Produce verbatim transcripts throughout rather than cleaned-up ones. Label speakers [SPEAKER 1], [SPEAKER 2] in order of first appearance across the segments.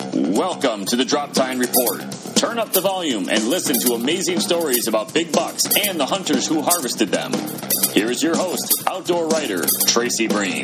[SPEAKER 1] Welcome to the Drop Time Report. Turn up the volume and listen to amazing stories about big bucks and the hunters who harvested them. Here is your host, outdoor writer, Tracy Breen.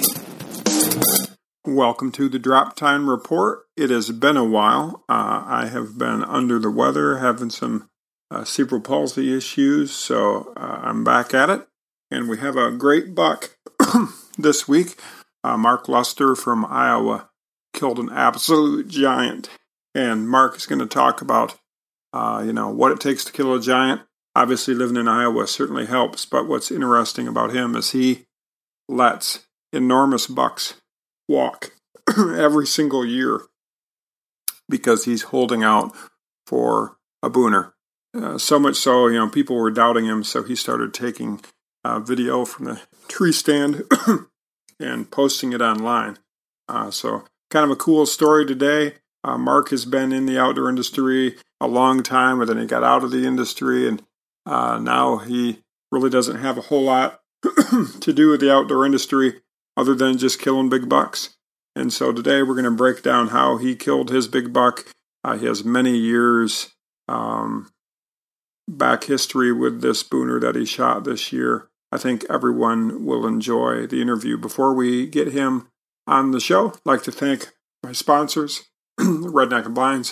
[SPEAKER 2] Welcome to the Drop Time Report. It has been a while. Uh, I have been under the weather, having some uh, cerebral palsy issues, so uh, I'm back at it. And we have a great buck this week. Uh, Mark Luster from Iowa killed an absolute giant. And Mark is going to talk about, uh, you know, what it takes to kill a giant. Obviously, living in Iowa certainly helps, but what's interesting about him is he lets enormous bucks walk every single year because he's holding out for a booner. Uh, so much so, you know, people were doubting him, so he started taking uh, video from the tree stand and posting it online. Uh, so kind of a cool story today. Uh, Mark has been in the outdoor industry a long time, and then he got out of the industry, and uh, now he really doesn't have a whole lot to do with the outdoor industry other than just killing big bucks. And so today we're going to break down how he killed his big buck. Uh, he has many years um, back history with this booner that he shot this year. I think everyone will enjoy the interview. Before we get him on the show, I'd like to thank my sponsors, Redneck and Blinds,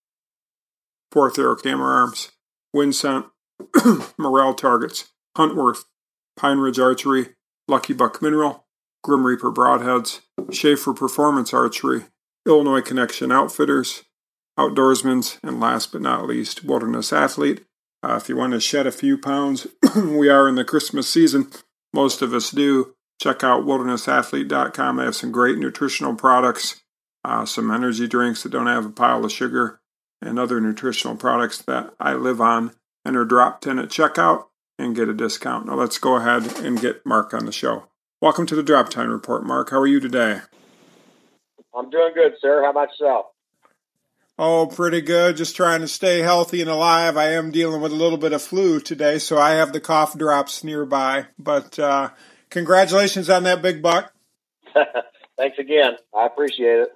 [SPEAKER 2] Fourth Arrow Camera Arms, Winsent, Morel Targets, Huntworth, Pine Ridge Archery, Lucky Buck Mineral, Grim Reaper Broadheads, Schaefer Performance Archery, Illinois Connection Outfitters, Outdoorsman's, and last but not least, Wilderness Athlete. Uh, if you want to shed a few pounds, we are in the Christmas season. Most of us do. Check out wilderness athlete dot com. They have some great nutritional products, uh, some energy drinks that don't have a pile of sugar, and other nutritional products that I live on. Enter drop ten at checkout and get a discount. Now let's go ahead and get Mark on the show. Welcome to the Drop Time Report, Mark. How are you today?
[SPEAKER 3] I'm doing good, sir. How about yourself?
[SPEAKER 2] Oh, pretty good. Just trying to stay healthy and alive. I am dealing with a little bit of flu today, so I have the cough drops nearby. But uh, congratulations on that big buck.
[SPEAKER 3] Thanks again. I appreciate it.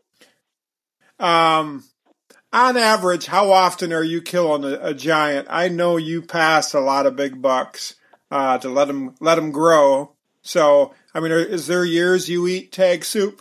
[SPEAKER 2] Um, on average, how often are you killing a, a giant? I know you pass a lot of big bucks uh, to let them let them grow. So, I mean, is there years you eat tag soup?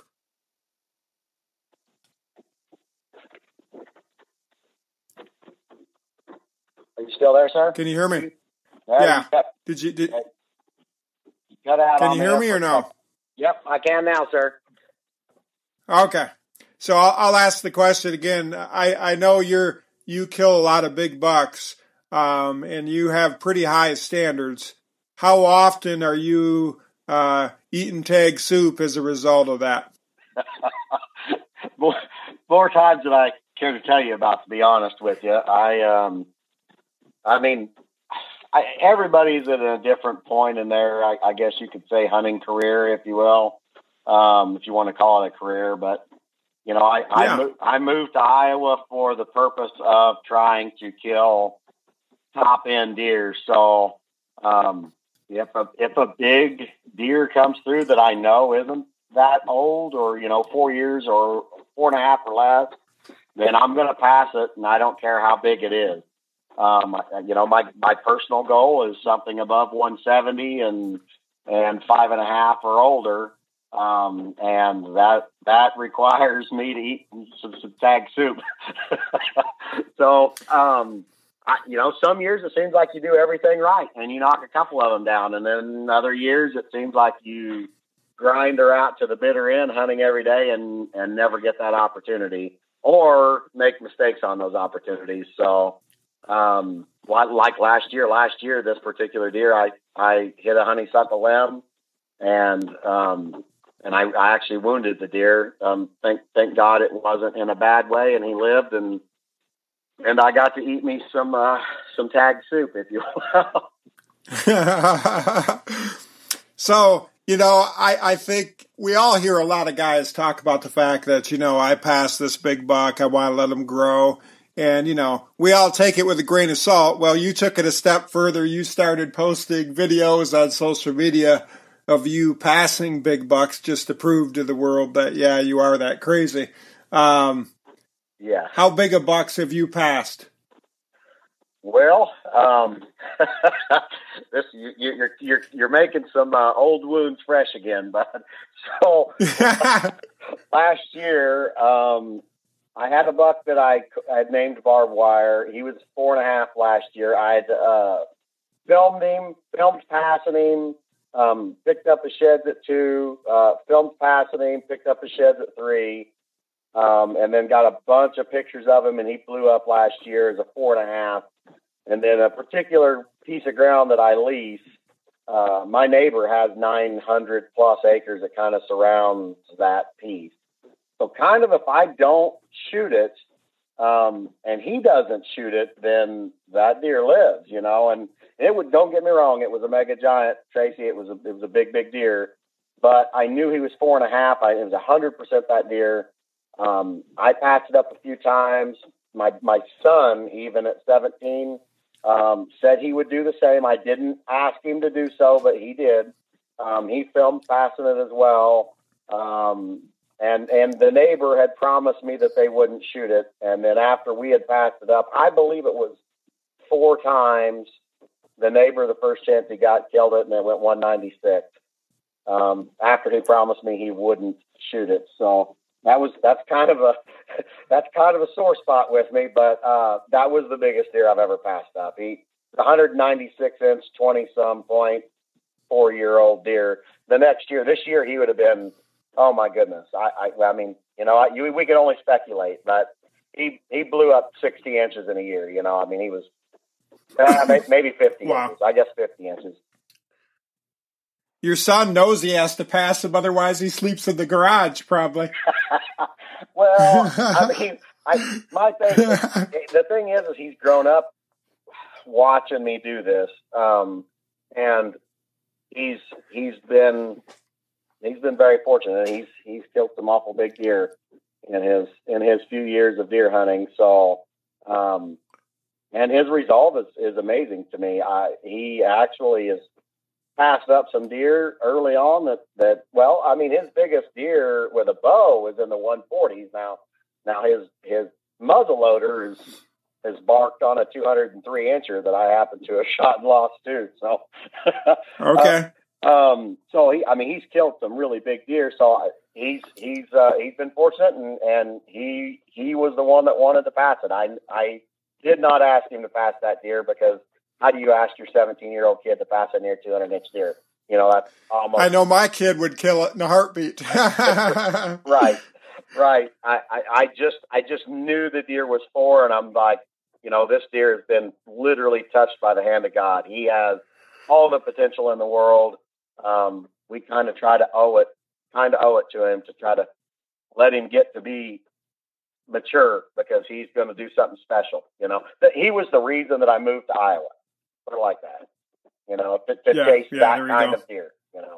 [SPEAKER 3] Are you still there, sir?
[SPEAKER 2] Can you hear me?
[SPEAKER 3] Right,
[SPEAKER 2] yeah.
[SPEAKER 3] You cut,
[SPEAKER 2] did you? Did,
[SPEAKER 3] you cut out
[SPEAKER 2] can
[SPEAKER 3] on
[SPEAKER 2] you hear me or no?
[SPEAKER 3] Yep, I can now, sir.
[SPEAKER 2] Okay. So I'll, I'll ask the question again. I, I know you're you kill a lot of big bucks, um, and you have pretty high standards. How often are you uh, eating tag soup as a result of that?
[SPEAKER 3] more, more times than I care to tell you about, to be honest with you. I, um, I mean, I, everybody's at a different point in their, I, I guess you could say, hunting career, if you will, um, if you want to call it a career. But, you know, I,
[SPEAKER 2] yeah.
[SPEAKER 3] I, mo- I moved to Iowa for the purpose of trying to kill top-end deer. So, um, If a if a big deer comes through that I know isn't that old, or you know four years or four and a half or less, then I'm going to pass it, and I don't care how big it is. Um, you know, my my personal goal is something above one seventy and and five and a half or older, um, and that that requires me to eat some, some tag soup. so. Um, I, you know, some years it seems like you do everything right and you knock a couple of them down. And then other years it seems like you grind her out to the bitter end hunting every day and, and never get that opportunity or make mistakes on those opportunities. So, um, like last year, last year, this particular deer, I, I hit a honeysuckle limb and, um, and I, I actually wounded the deer. Um, thank, thank God it wasn't in a bad way and he lived and, And I got to eat me some uh, some tag soup, if you will.
[SPEAKER 2] So, you know, I, I think we all hear a lot of guys talk about the fact that, you know, I passed this big buck, I want to let him grow. And, you know, we all take it with a grain of salt. Well, you took it a step further. You started posting videos on social media of you passing big bucks just to prove to the world that, yeah, you are that crazy. Um
[SPEAKER 3] Yeah.
[SPEAKER 2] How big a bucks have you passed?
[SPEAKER 3] Well, um, this you, you're you're you're making some uh, old wounds fresh again, bud. So last year, um, I had a buck that I had named Barbed Wire. He was four and a half last year. I had uh, filmed him, filmed passing him, um, picked up the sheds at two, uh, filmed passing him, picked up the sheds at three, um, and then got a bunch of pictures of him. And he blew up last year as a four and a half. And then a particular piece of ground that I lease, uh, my neighbor has nine hundred plus acres that kind of surrounds that piece. So kind of if I don't shoot it, um, and he doesn't shoot it, then that deer lives, you know, and it would, don't get me wrong. It was a mega giant, Tracy. It was a, it was a big, big deer, but I knew he was four and a half. I, it was a hundred percent that deer. Um, I passed it up a few times. My, my son, even at seventeen, Um, said he would do the same. I didn't ask him to do so, but he did. Um, he filmed passing it as well. Um, and, and the neighbor had promised me that they wouldn't shoot it. And then after we had passed it up, I believe it was four times, the neighbor, the first chance he got, killed it, and it went one ninety-six. Um, after he promised me he wouldn't shoot it. So that was, that's kind of a, that's kind of a sore spot with me, but, uh, that was the biggest deer I've ever passed up. He, one ninety-six inch, twenty some point, four year old deer. The next year, this year, he would have been, oh my goodness. I, I, I mean, you know, I, you, we could only speculate, but he, he blew up sixty inches in a year. You know, I mean, he was uh, maybe fifty
[SPEAKER 2] Wow.
[SPEAKER 3] inches, I guess fifty inches.
[SPEAKER 2] Your son knows he has to pass him, otherwise he sleeps in the garage, probably.
[SPEAKER 3] Well, I mean, I, my thing, the thing is, is he's grown up watching me do this. Um, and he's, he's been, he's been very fortunate. He's, he's killed some awful big deer in his, in his few years of deer hunting. So, um, and his resolve is, is amazing to me. I, he actually is, passed up some deer early on that, that, well, I mean, his biggest deer with a bow was in the one forties. Now, now his, his muzzle loader is, has barked on a two oh three incher that I happen to have shot and lost too. So,
[SPEAKER 2] okay.
[SPEAKER 3] uh, um, so he, I mean, he's killed some really big deer. So he's, he's, uh, he's been fortunate, and, and he, he was the one that wanted to pass it. I, I did not ask him to pass that deer, because how do you ask your seventeen-year-old kid to pass a near two hundred inch deer? You know, that's almost...
[SPEAKER 2] I know my kid would kill it in a heartbeat.
[SPEAKER 3] Right, right. I, I, I just I just knew the deer was for, and I'm like, you know, this deer has been literally touched by the hand of God. He has all the potential in the world. Um, we kind of try to owe it, kind of owe it to him to try to let him get to be mature, because he's going to do something special. You know, that he was the reason that I moved to Iowa. Put it like that, you know, to, to
[SPEAKER 2] yeah,
[SPEAKER 3] chase
[SPEAKER 2] yeah,
[SPEAKER 3] that kind
[SPEAKER 2] go.
[SPEAKER 3] of deer, you know.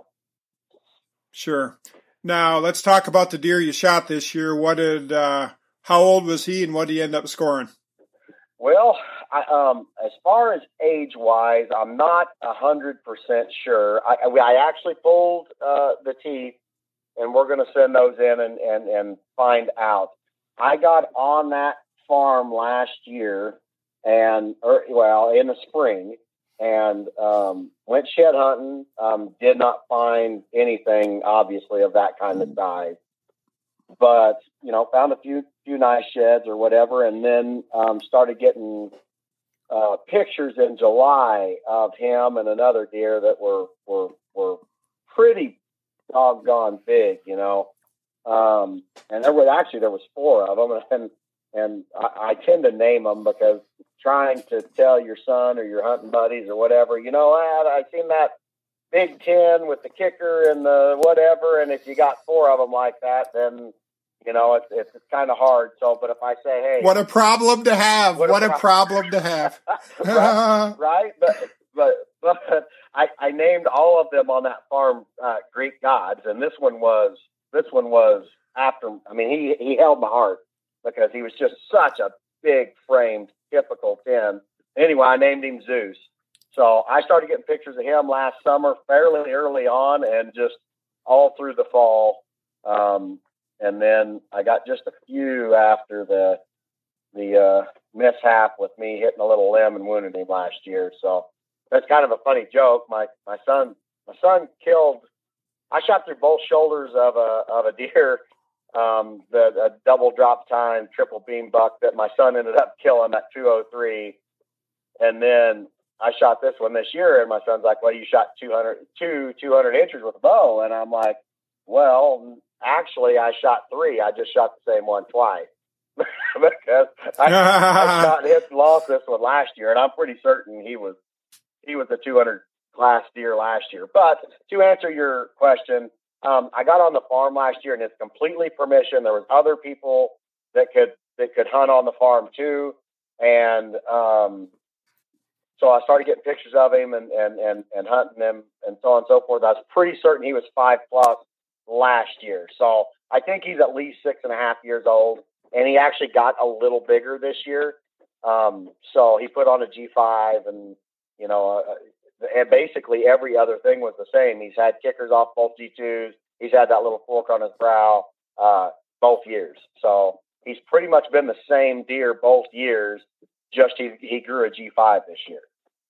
[SPEAKER 2] Sure. Now let's talk about the deer you shot this year. What did, uh, how old was he, and what did he end up scoring?
[SPEAKER 3] Well, I, um, as far as age wise, I'm not a hundred percent sure. I, I actually pulled, uh, the teeth, and we're going to send those in and, and, and find out. I got on that farm last year, and, or, well, in the spring, and um, went shed hunting. Um, did not find anything, obviously, of that kind of size, but, you know, found a few few nice sheds or whatever, and then um, started getting uh, pictures in July of him and another deer that were were were pretty doggone big, you know. Um, and there was actually there was four of them, and and I, I tend to name them, because trying to tell your son or your hunting buddies or whatever, you know, I, I seen that Big Ten with the kicker and the whatever, and if you got four of them like that, then you know it's it's, it's kind of hard. So, but if I say, hey,
[SPEAKER 2] what a problem to have! What,
[SPEAKER 3] what
[SPEAKER 2] a,
[SPEAKER 3] a, pro-
[SPEAKER 2] a problem to have!
[SPEAKER 3] right, right, but but but I, I named all of them on that farm uh, Greek gods, and this one was this one was after. I mean, he he held my heart, because he was just such a big framed, typical ten. Anyway, I named him Zeus. So I started getting pictures of him last summer, fairly early on, and just all through the fall. Um, and then I got just a few after the the uh, mishap with me hitting a little limb and wounding him last year. So that's kind of a funny joke. My my son my son killed. I shot through both shoulders of a of a deer, um, the a double drop time triple beam buck that my son ended up killing at two oh three, and then I shot this one this year, and my son's like, "Well, you shot two hundred, two, two hundred inches with a bow," and I'm like, "Well, actually, I shot three. I just shot the same one twice." Because I, I shot and hit and lost this one last year, and I'm pretty certain he was he was a two hundred class deer last year. But to answer your question, um, I got on the farm last year, and it's completely permission. There was other people that could that could hunt on the farm too, and um, so I started getting pictures of him and and and and hunting him and so on and so forth. I was pretty certain he was five plus last year, so I think he's at least six and a half years old. And he actually got a little bigger this year. Um, so he put on a G five and, you know, uh, and basically every other thing was the same. He's had kickers off both G twos. He's had that little fork on his brow uh, both years. So he's pretty much been the same deer both years, just he, he grew a G five this year.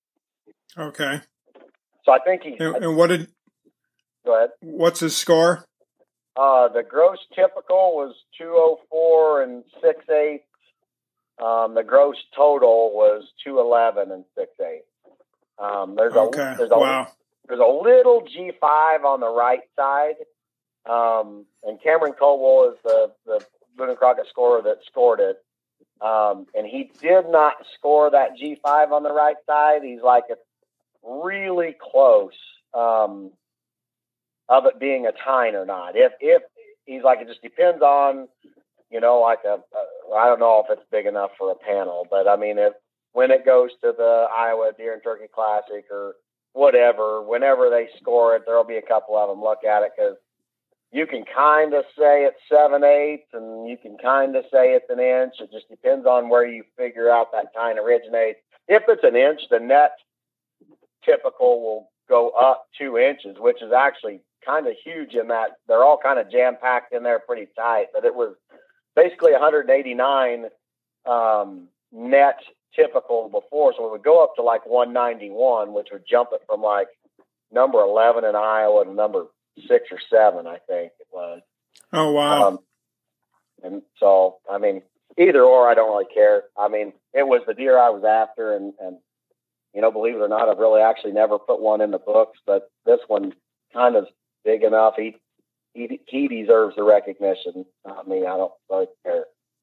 [SPEAKER 2] Okay.
[SPEAKER 3] So I think he...
[SPEAKER 2] And, and what did...
[SPEAKER 3] Go ahead.
[SPEAKER 2] What's his score?
[SPEAKER 3] Uh, the gross typical was two oh four and six eighths. Um, the gross total was two eleven and six eighths. Um, there's
[SPEAKER 2] okay.
[SPEAKER 3] a there's a
[SPEAKER 2] wow.
[SPEAKER 3] there's a little G five on the right side. Um, and Cameron Colwell is the the Boone and Crockett scorer that scored it. Um, and he did not score that G five on the right side. He's like it's really close. Um, of it being a tine or not. If, if he's like, it just depends on, you know, like a, a, I don't know if it's big enough for a panel, but I mean, if, when it goes to the Iowa Deer and Turkey Classic or whatever, whenever they score it, there'll be a couple of them look at it. Cause you can kind of say it's seven eighths and you can kind of say it's an inch. It just depends on where you figure out that tine originates. If it's an inch, the net typical will go up two inches, which is actually kind of huge in that they're all kind of jam packed in there pretty tight, but it was basically one eighty-nine um, net typical before. So it would go up to like one ninety-one, which would jump it from like number eleven in Iowa to number six or seven, I think it was.
[SPEAKER 2] Oh, wow.
[SPEAKER 3] Um, and so, I mean, either or, I don't really care. I mean, it was the deer I was after, and, and you know, believe it or not, I've really actually never put one in the books, but this one kind of big enough. He, he, he deserves the recognition. I mean, I don't really care.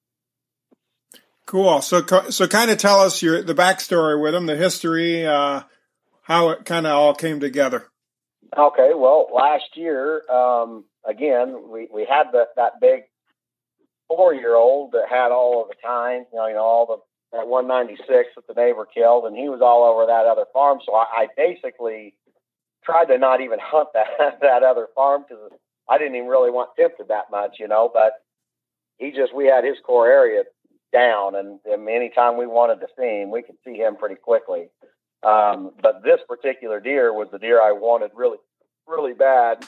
[SPEAKER 2] Cool. So, so kind of tell us your, the backstory with him, the history, uh, how it kind of all came together.
[SPEAKER 3] Okay. Well, last year, um, again, we, we had the, that big four-year-old that had all of the time, you know, you know, all the, that one ninety-six that the neighbor killed, and he was all over that other farm. So I, I basically tried to not even hunt that that other farm because I didn't even really want tempted that much, you know. But he just we had his core area down, and, and anytime we wanted to see him, we could see him pretty quickly. Um, but this particular deer was the deer I wanted really, really bad.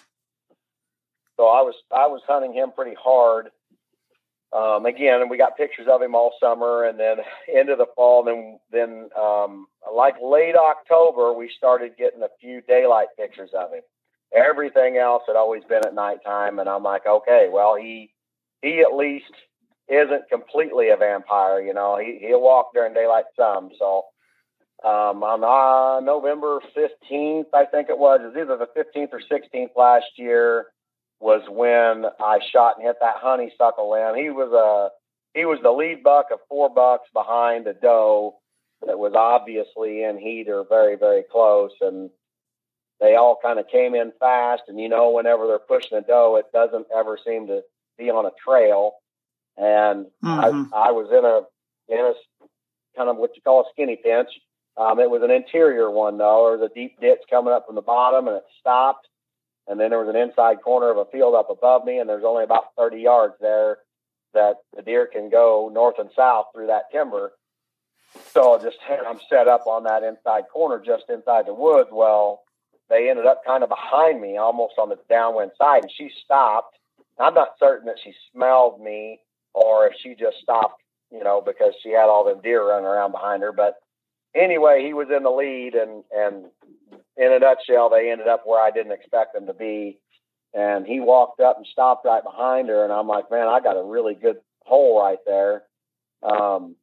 [SPEAKER 3] So I was I was hunting him pretty hard. Um, again, and we got pictures of him all summer, and then into the fall. And then, then um, like late October, we started getting a few daylight pictures of him. Everything else had always been at nighttime, and I'm like, okay, well, he he at least isn't completely a vampire, you know. He he'll walk during daylight some. So um, on uh, November fifteenth, I think it was, it was either the fifteenth or sixteenth last year, was when I shot and hit that honeysuckle limb. He was a he was the lead buck of four bucks behind a doe that was obviously in heat or very, very close, and they all kind of came in fast. And you know, whenever they're pushing a doe, it doesn't ever seem to be on a trail. And mm-hmm. I I was in a in a kind of what you call a skinny pinch. Um, it was an interior one though. There was a deep ditch coming up from the bottom, and it stopped. And then there was an inside corner of a field up above me, and there's only about thirty yards there that the deer can go north and south through that timber. So just I'm set up on that inside corner, just inside the woods. Well, they ended up kind of behind me, almost on the downwind side, and she stopped. I'm not certain that she smelled me or if she just stopped you know, because she had all them deer running around behind her. But anyway, he was in the lead, and, and in a nutshell, they ended up where I didn't expect them to be. And he walked up and stopped right behind her. And I'm like, man, I got a really good hole right there. Um,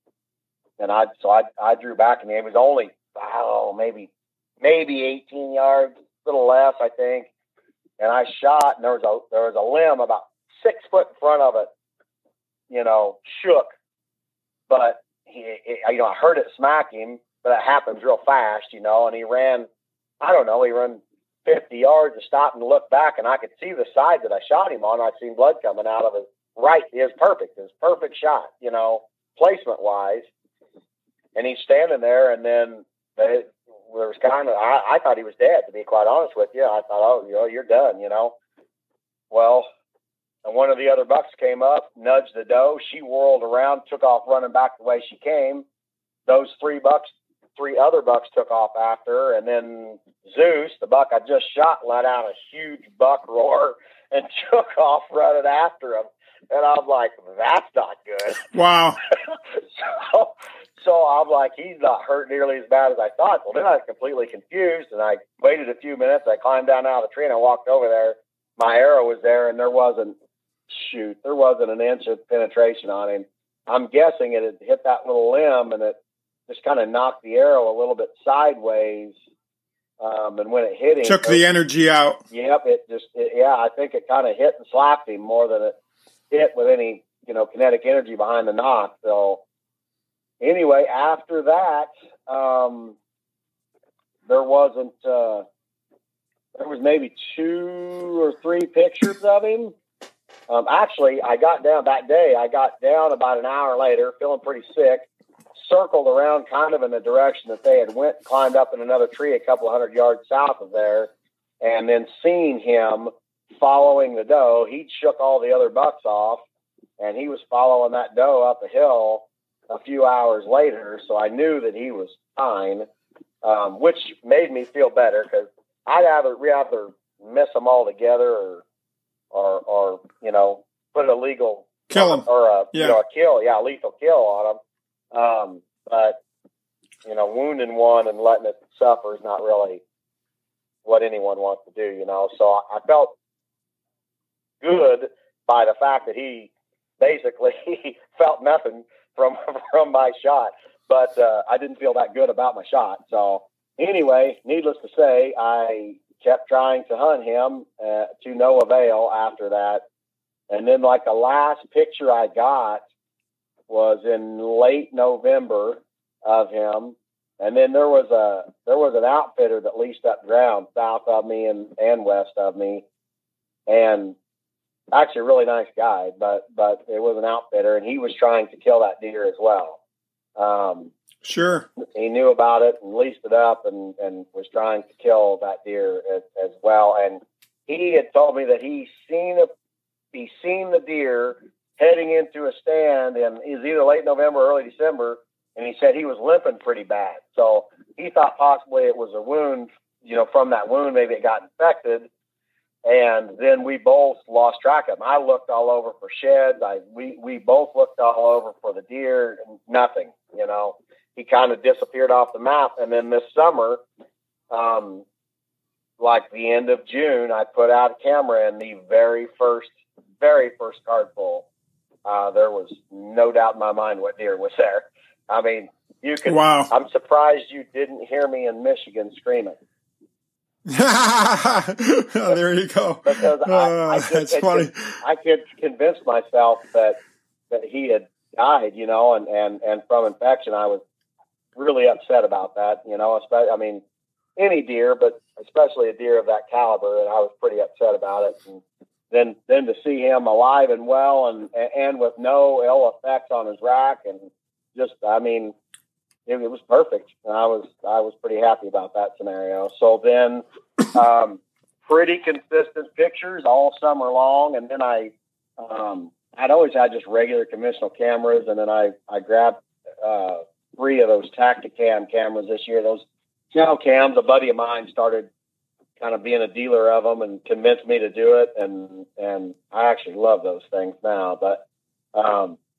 [SPEAKER 3] and I, so I, I drew back, and it was only, oh, maybe, maybe eighteen yards, a little less, I think. And I shot, and there was a, there was a limb about six foot in front of it, you know, shook. But he, he, you know, I heard it smack him, but it happens real fast, you know, and he ran, I don't know, he ran fifty yards and stopped and looked back, and I could see the side that I shot him on. I'd seen blood coming out of his right. It was perfect. It was a perfect shot, you know, placement wise. And he's standing there, and then it, there was kind of, I, I thought he was dead, to be quite honest with you. I thought, oh, you know, you're done, you know. Well, and one of the other bucks came up, nudged the doe. She whirled around, took off running back the way she came. Those three bucks, three other bucks took off after her. And then Zeus, the buck I just shot, let out a huge buck roar and took off running after him. And I'm like, that's not good.
[SPEAKER 2] Wow.
[SPEAKER 3] so, so I'm like, he's not hurt nearly as bad as I thought. Well, then I was completely confused, and I waited a few minutes. I climbed down out of the tree, and I walked over there. My arrow was there, and there wasn't, shoot, there wasn't an inch of penetration on him. I'm guessing it had hit that little limb, and it just kind of knocked the arrow a little bit sideways. Um, and when it hit him,
[SPEAKER 2] took the energy out.
[SPEAKER 3] Yep, it just, it, yeah, I think it kind of hit and slapped him more than it hit with any, you know, kinetic energy behind the knock. So anyway, after that, um, there wasn't, uh, there was maybe two or three pictures of him. Um, actually, I got down that day, I got down about an hour later, feeling pretty sick, circled around kind of in the direction that they had went, climbed up in another tree a couple hundred yards south of there, and then seen him following the doe. He'd shook all the other bucks off, and he was following that doe up a hill a few hours later. So I knew that he was fine, um, which made me feel better, because I'd either rather miss them all together or, or, or, you know, put a legal
[SPEAKER 2] kill him
[SPEAKER 3] or a,
[SPEAKER 2] yeah.
[SPEAKER 3] you know, a kill, yeah, a lethal kill on them. Um, but you know, wounding one and letting it suffer is not really what anyone wants to do, you know? So I felt good by the fact that he basically felt nothing from, from my shot, but, uh, I didn't feel that good about my shot. So anyway, needless to say, I kept trying to hunt him, uh, to no avail after that. And then like the last picture I got was in late November of him. And then there was a, there was an outfitter that leased up ground south of me and, and west of me. And actually a really nice guy, but, but it was an outfitter, and he was trying to kill that deer as well. Um,
[SPEAKER 2] sure.
[SPEAKER 3] He knew about it and leased it up, and, and was trying to kill that deer as, as well. And he had told me that he seen a, he seen the deer heading into a stand, and it was either late November or early December, and he said he was limping pretty bad. So he thought possibly it was a wound, you know, from that wound, maybe it got infected. And then we both lost track of him. I looked all over for sheds. I, we, we both looked all over for the deer, and nothing, you know, he kind of disappeared off the map. And then this summer, um, like the end of June, I put out a camera, and the very first, very first card pull, Uh, there was no doubt in my mind what deer was there. I mean, you could,
[SPEAKER 2] wow.
[SPEAKER 3] I'm surprised you didn't hear me in Michigan screaming.
[SPEAKER 2] Oh, there you go.
[SPEAKER 3] Because I,
[SPEAKER 2] uh,
[SPEAKER 3] I, could,
[SPEAKER 2] that's
[SPEAKER 3] I,
[SPEAKER 2] funny.
[SPEAKER 3] could, I could convince myself that, that he had died, you know, and, and, and from infection. I was really upset about that, you know, especially, I mean, any deer, but especially a deer of that caliber. And I was pretty upset about it. And then, then to see him alive and well, and, and with no ill effects on his rack, and just, I mean, it, it was perfect. And I was, I was pretty happy about that scenario. So then, um, pretty consistent pictures all summer long. And then I, um, I'd always had just regular conventional cameras. And then I, I grabbed, uh, three of those Tacticam cameras this year. Those channel cams, a buddy of mine started kind of being a dealer of them and convinced me to do it. And, and I actually love those things now, but, um,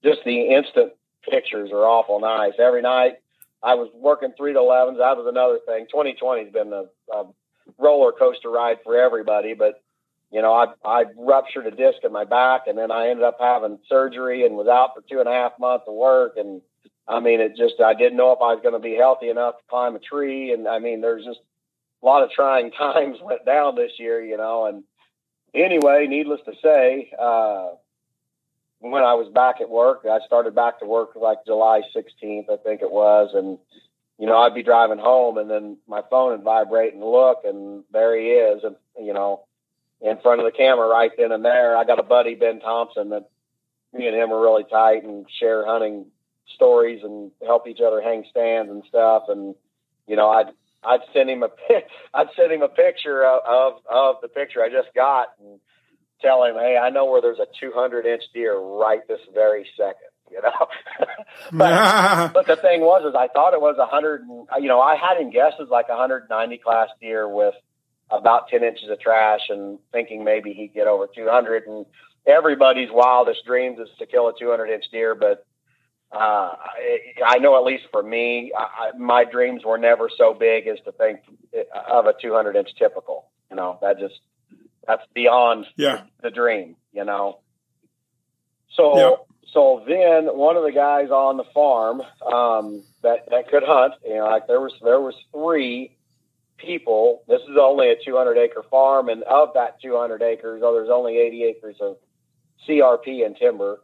[SPEAKER 3] just the instant pictures are awful nice. Every night I was working three to elevens. That was another thing. twenty twenty has been a, a roller coaster ride for everybody, but you know, I, I ruptured a disc in my back, and then I ended up having surgery and was out for two and a half months of work. And I mean, it just, I didn't know if I was going to be healthy enough to climb a tree. And I mean, there's just a lot of trying times went down this year, you know, and anyway, needless to say, uh, when I was back at work, I started back to work like July sixteenth, I think it was. And, you know, I'd be driving home and then my phone would vibrate and look, and there he is. And, you know, in front of the camera right then and there. I got a buddy, Ben Thompson, that me and him are really tight and share hunting stories and help each other hang stands and stuff. And, you know, I'd, I'd send him a, I'd send him a picture of, of, of the picture I just got and tell him, hey, I know where there's a two hundred inch deer right this very second, you know? but, but the thing was, is I thought it was a hundred, and, you know, I had him guessed as like a one ninety class deer with about ten inches of trash, and thinking maybe he'd get over two hundred. And everybody's wildest dreams is to kill a two hundred inch deer. But uh, I know, at least for me, I, my dreams were never so big as to think of a two hundred inch typical. You know, that just, that's beyond
[SPEAKER 2] yeah.
[SPEAKER 3] the dream, you know? So,
[SPEAKER 2] yep.
[SPEAKER 3] so then one of the guys on the farm um, that, that could hunt, you know, like there was, there was three people. This is only a two hundred acre farm, and of that two hundred acres, oh, there's only eighty acres of C R P and timber.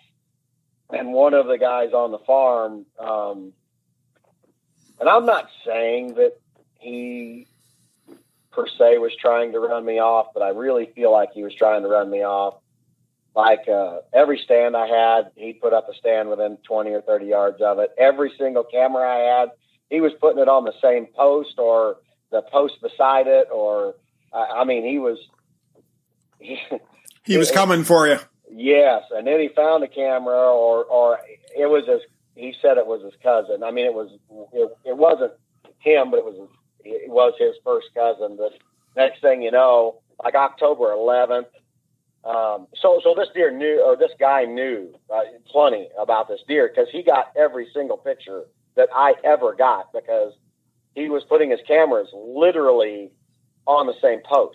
[SPEAKER 3] And one of the guys on the farm, um, and I'm not saying that he per se was trying to run me off, but I really feel like he was trying to run me off. Like uh, every stand I had, he'd put up a stand within twenty or thirty yards of it. Every single camera I had, he was putting it on the same post or the post beside it, or uh, I mean, he was he,
[SPEAKER 2] he was coming for you.
[SPEAKER 3] Yes, and then he found a camera, or or it was his. He said it was his cousin. I mean, it was it, it wasn't him, but it was it was his first cousin. But next thing you know, like October eleventh. Um, so so this deer knew, or this guy knew uh, plenty about this deer, because he got every single picture that I ever got, because he was putting his cameras literally on the same post.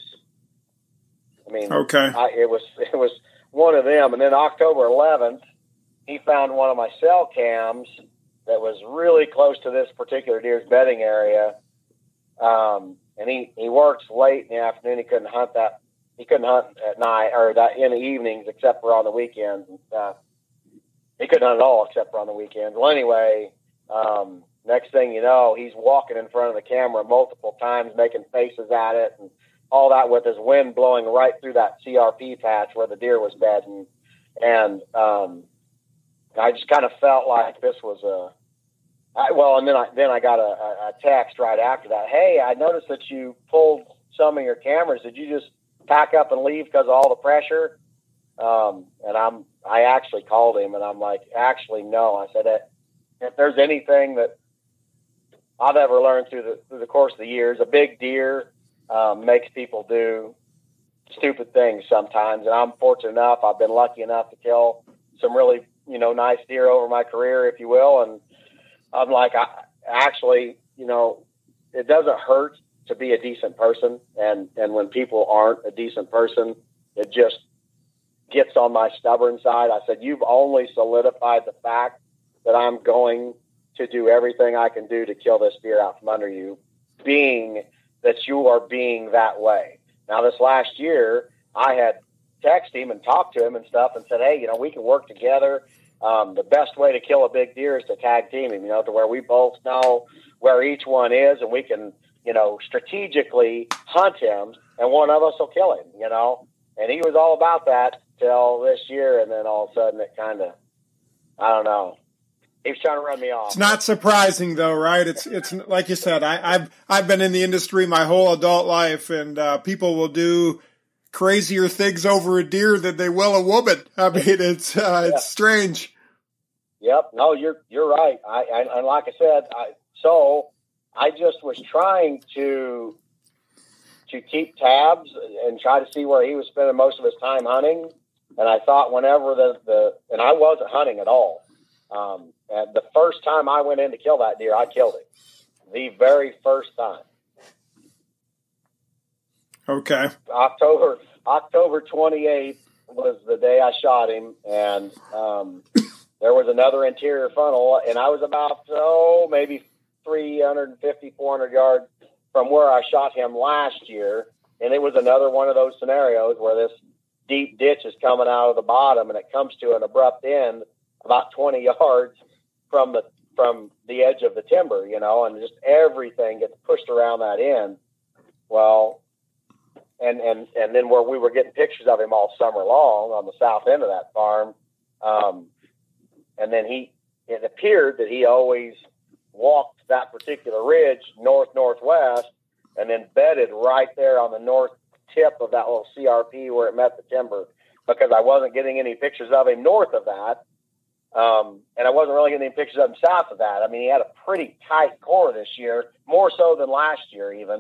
[SPEAKER 3] I mean,
[SPEAKER 2] okay,
[SPEAKER 3] I, it was it was one of them. And then October eleventh, he found one of my cell cams that was really close to this particular deer's bedding area. Um, and he, he works late in the afternoon. He couldn't hunt that. He couldn't hunt at night, or that in the evenings, except for on the weekends and stuff. He couldn't hunt at all except for on the weekends. Well, anyway, um, next thing you know, he's walking in front of the camera multiple times, making faces at it and all that, with his wind blowing right through that C R P patch where the deer was bedding. And um, I just kind of felt like this was a, I, well, and then I, then I got a, a text right after that. Hey, I noticed that you pulled some of your cameras. Did you just pack up and leave because of all the pressure? Um, and I'm, I actually called him and I'm like, actually, no. I said, if there's anything that I've ever learned through the, through the course of the years, a big deer um, makes people do stupid things sometimes. And I'm fortunate enough, I've been lucky enough to kill some really, you know, nice deer over my career, if you will. And I'm like, I actually, you know, it doesn't hurt to be a decent person. And, and when people aren't a decent person, it just gets on my stubborn side. I said, you've only solidified the fact that I'm going to do everything I can do to kill this deer out from under you, being that you are being that way. Now, this last year, I had texted him and talked to him and stuff and said, hey, you know, we can work together. Um, the best way to kill a big deer is to tag team him, you know, to where we both know where each one is, and we can, you know, strategically hunt him, and one of us will kill him, you know. And he was all about that till this year, and then all of a sudden it kind of, I don't know. He was trying to run me off.
[SPEAKER 2] It's not surprising, though, right? It's it's like you said. I, I've I've been in the industry my whole adult life, and uh, people will do crazier things over a deer than they will a woman. I mean, it's uh,
[SPEAKER 3] yeah.
[SPEAKER 2] it's strange.
[SPEAKER 3] Yep. No, you're you're right. I, I and like I said, I, so I just was trying to to keep tabs and try to see where he was spending most of his time hunting. And I thought whenever the, the and I wasn't hunting at all. Um, and the first time I went in to kill that deer, I killed it. The very first time.
[SPEAKER 2] Okay.
[SPEAKER 3] October October twenty-eighth was the day I shot him, and um, there was another interior funnel, and I was about, oh, maybe three fifty, four hundred yards from where I shot him last year, and it was another one of those scenarios where this deep ditch is coming out of the bottom, and it comes to an abrupt end about twenty yards from the from the edge of the timber, you know, and just everything gets pushed around that end. Well, and and and then where we were getting pictures of him all summer long on the south end of that farm, um, and then he it appeared that he always walked that particular ridge north northwest, and then bedded right there on the north tip of that little C R P where it met the timber, because I wasn't getting any pictures of him north of that. Um, and I wasn't really getting any pictures of him south of that. I mean, he had a pretty tight core this year, more so than last year even.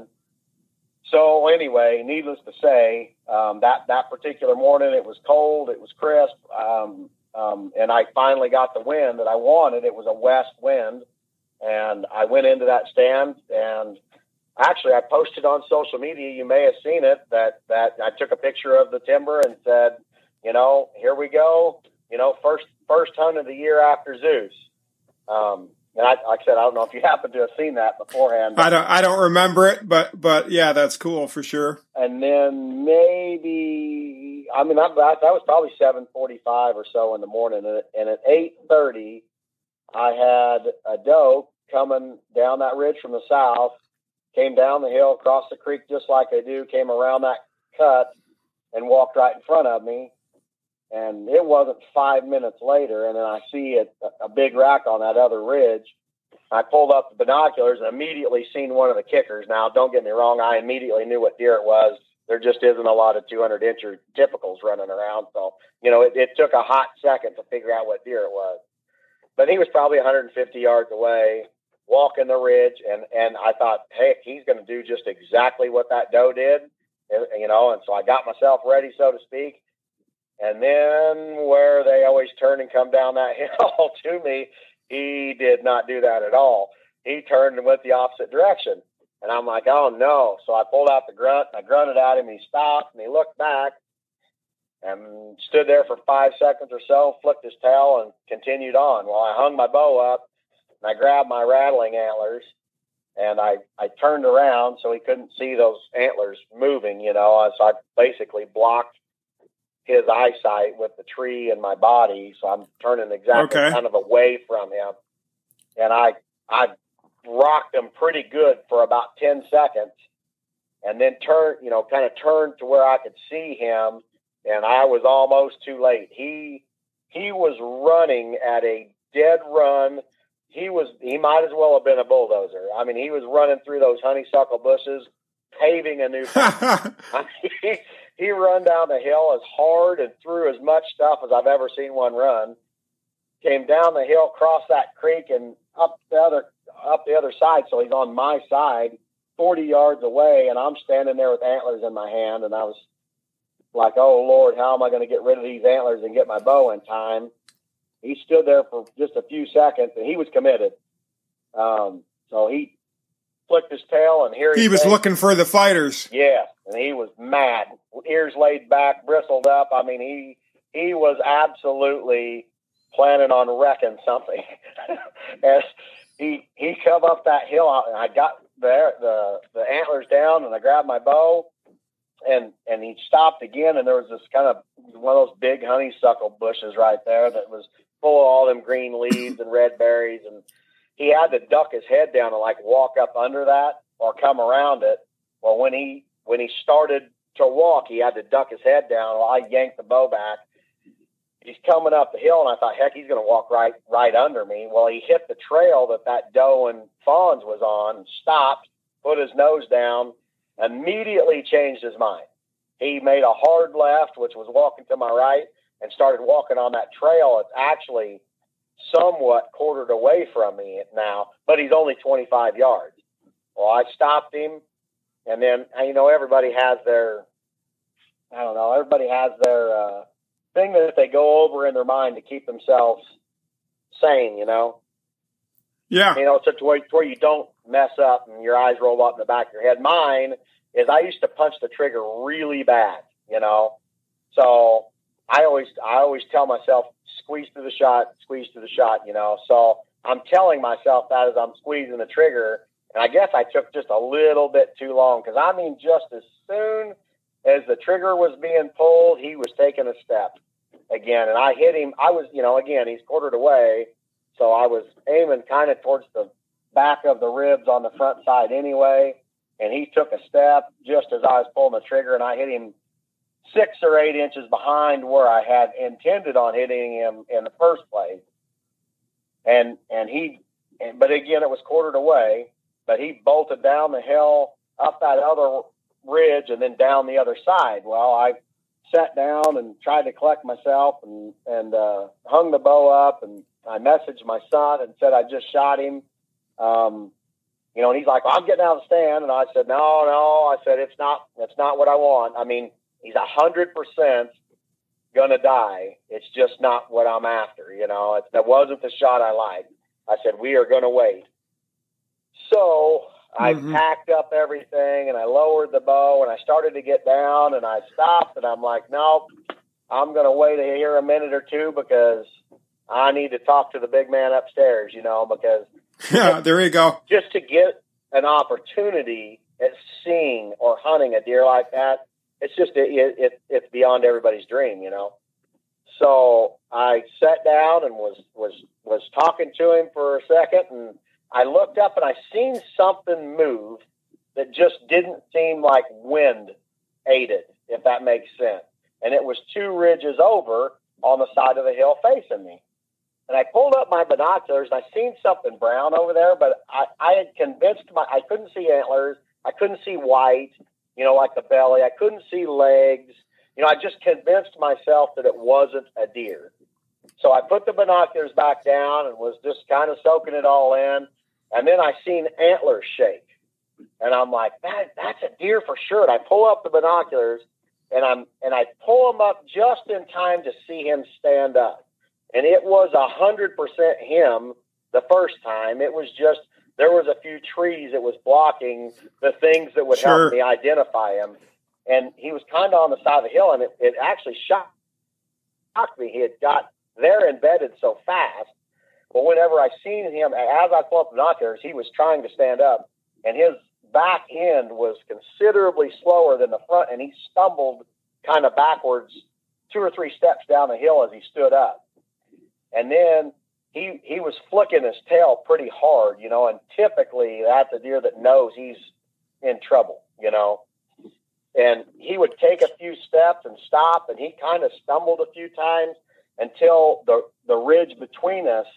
[SPEAKER 3] So anyway, needless to say, um, that, that particular morning, it was cold, it was crisp, um, um, and I finally got the wind that I wanted. It was a west wind, and I went into that stand, and actually I posted on social media, you may have seen it, that, that I took a picture of the timber and said, you know, here we go. You know, first first hunt of the year after Zeus. Um, and I, like I said, I don't know if you happen to have seen that beforehand.
[SPEAKER 2] I don't I don't remember it, but but yeah, that's cool for sure.
[SPEAKER 3] And then maybe, I mean, that, that was probably seven forty-five or so in the morning. And, and at eight thirty, I had a doe coming down that ridge from the south, came down the hill, crossed the creek just like I do, came around that cut, and walked right in front of me. And it wasn't five minutes later, and then I see a, a big rack on that other ridge. I pulled up the binoculars and immediately seen one of the kickers. Now, don't get me wrong, I immediately knew what deer it was. There just isn't a lot of two hundred incher typicals running around. So, you know, it, it took a hot second to figure out what deer it was. But he was probably one hundred fifty yards away, walking the ridge, and, and I thought, heck, he's going to do just exactly what that doe did, and, you know, and so I got myself ready, so to speak. And then where they always turn and come down that hill to me, he did not do that at all. He turned and went the opposite direction. And I'm like, oh, no. So I pulled out the grunt, and I grunted at him. He stopped, and he looked back and stood there for five seconds or so, flicked his tail, and continued on. Well, I hung my bow up, and I grabbed my rattling antlers, and I, I turned around so he couldn't see those antlers moving, you know. So I basically blocked his eyesight with the tree and my body. So I'm turning exactly
[SPEAKER 2] okay.
[SPEAKER 3] kind of away from him. And I, I rocked him pretty good for about ten seconds, and then turned, you know, kind of turned to where I could see him. And I was almost too late. He, he was running at a dead run. He was, he might as well have been a bulldozer. I mean, he was running through those honeysuckle bushes, paving a new path. I mean, he, he run down the hill as hard and through as much stuff as I've ever seen one run. Came down the hill, crossed that creek, and up the other up the other side. So he's on my side, forty yards away, and I'm standing there with antlers in my hand. And I was like, "Oh Lord, how am I going to get rid of these antlers and get my bow in time?" He stood there for just a few seconds, and he was committed. Um, so he flicked his tail, and here he,
[SPEAKER 2] he was
[SPEAKER 3] came.
[SPEAKER 2] looking for the fighters.
[SPEAKER 3] Yeah, and he was mad, ears laid back, bristled up. I mean, he he was absolutely planning on wrecking something. As he he come up that hill, and I got the the the antlers down, and I grabbed my bow, and and he stopped again, and there was this kind of one of those big honeysuckle bushes right there that was full of all them green leaves and red berries, and he had to duck his head down and like walk up under that or come around it. Well, when he when he started to walk, he had to duck his head down. Well, I yanked the bow back. He's coming up the hill, and I thought, heck, he's going to walk right right under me. Well, he hit the trail that that doe and fawns was on, stopped, put his nose down, immediately changed his mind. He made a hard left, which was walking to my right, and started walking on that trail. It's actually somewhat quartered away from me now, but he's only twenty-five yards. Well, I stopped him, and then, you know, everybody has their, I don't know, everybody has their uh, thing that they go over in their mind to keep themselves sane, you know?
[SPEAKER 2] Yeah.
[SPEAKER 3] You know, so to where, to where you don't mess up and your eyes roll up in the back of your head. Mine is I used to punch the trigger really bad, you know? So I always, I always tell myself, squeeze through the shot, squeeze through the shot, you know? So I'm telling myself that as I'm squeezing the trigger, and I guess I took just a little bit too long, because I mean, just as soon as the trigger was being pulled, he was taking a step again, and I hit him. I was, you know, again, he's quartered away, so I was aiming kind of towards the back of the ribs on the front side anyway, and he took a step just as I was pulling the trigger, and I hit him six or eight inches behind where I had intended on hitting him in the first place. And, and he, and, but again, it was quartered away, but he bolted down the hill, up that other ridge, and then down the other side. Well, I sat down and tried to collect myself and, and, uh, hung the bow up, and I messaged my son and said, I just shot him. Um, you know, and he's like, well, I'm getting out of the stand. And I said, no, no, I said, it's not, that's not what I want. I mean, he's a hundred percent gonna die. It's just not what I'm after. You know, it, that wasn't the shot I liked. I said, we are going to wait. So I mm-hmm. packed up everything and I lowered the bow and I started to get down and I stopped and I'm like, nope, I'm going to wait here a minute or two because I need to talk to the big man upstairs, you know, because
[SPEAKER 2] yeah, there you go.
[SPEAKER 3] Just to get an opportunity at seeing or hunting a deer like that, it's just, it, it, it's beyond everybody's dream, you know? So I sat down and was, was, was talking to him for a second, and I looked up and I seen something move that just didn't seem like wind aided, if that makes sense. And it was two ridges over on the side of the hill facing me. And I pulled up my binoculars and I seen something brown over there, but I, I had convinced my, I couldn't see antlers. I couldn't see white, you know, like the belly. I couldn't see legs. You know, I just convinced myself that it wasn't a deer. So I put the binoculars back down and was just kind of soaking it all in. And then I seen antlers shake. And I'm like, that, that's a deer for sure. And I pull up the binoculars and I'm, and I pull them up just in time to see him stand up. And it was a hundred percent him the first time. It was just, there was a few trees that was blocking the things that would
[SPEAKER 2] sure.
[SPEAKER 3] help me identify him. And he was kind of on the side of the hill, and it, it actually shocked me. He had got there embedded so fast. But whenever I seen him, as I pulled up the binoculars, he was trying to stand up, and his back end was considerably slower than the front, and he stumbled kind of backwards two or three steps down the hill as he stood up. And then he he was flicking his tail pretty hard, you know, and typically that's a deer that knows he's in trouble, you know. And he would take a few steps and stop, and he kind of stumbled a few times until the the ridge between us,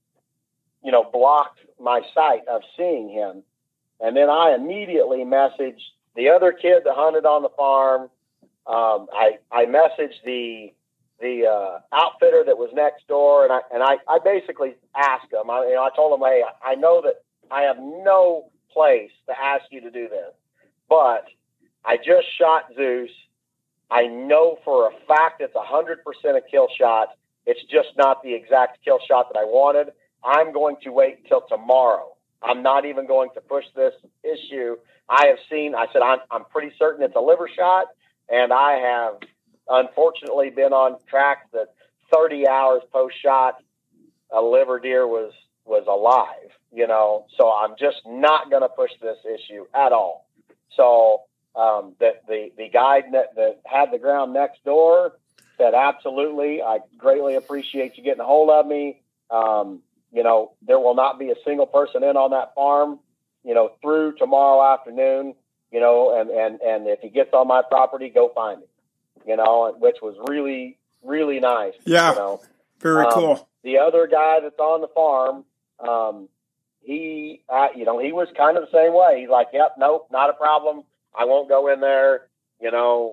[SPEAKER 3] you know, blocked my sight of seeing him. And then I immediately messaged the other kid that hunted on the farm. Um, I I messaged the the uh, outfitter that was next door, and I and I, I basically asked him. I, you know, I told him, hey, I know that I have no place to ask you to do this, but I just shot Zeus. I know for a fact it's a hundred percent a kill shot. It's just not the exact kill shot that I wanted. I'm going to wait till tomorrow. I'm not even going to push this issue. I have seen, I said, I'm, I'm pretty certain it's a liver shot. And I have unfortunately been on tracks that thirty hours post shot, a liver deer was, was alive, you know? So I'm just not going to push this issue at all. So, Um, that the, the guy that, that had the ground next door said, absolutely, I greatly appreciate you getting a hold of me. Um, you know, there will not be a single person in on that farm, you know, through tomorrow afternoon, you know, and, and, and if he gets on my property, go find him, you know, which was really, really nice.
[SPEAKER 2] Yeah.
[SPEAKER 3] You know,
[SPEAKER 2] very
[SPEAKER 3] um,
[SPEAKER 2] cool.
[SPEAKER 3] The other guy that's on the farm, um, he, uh, you know, he was kind of the same way. He's like, yep, nope, not a problem. I won't go in there, you know,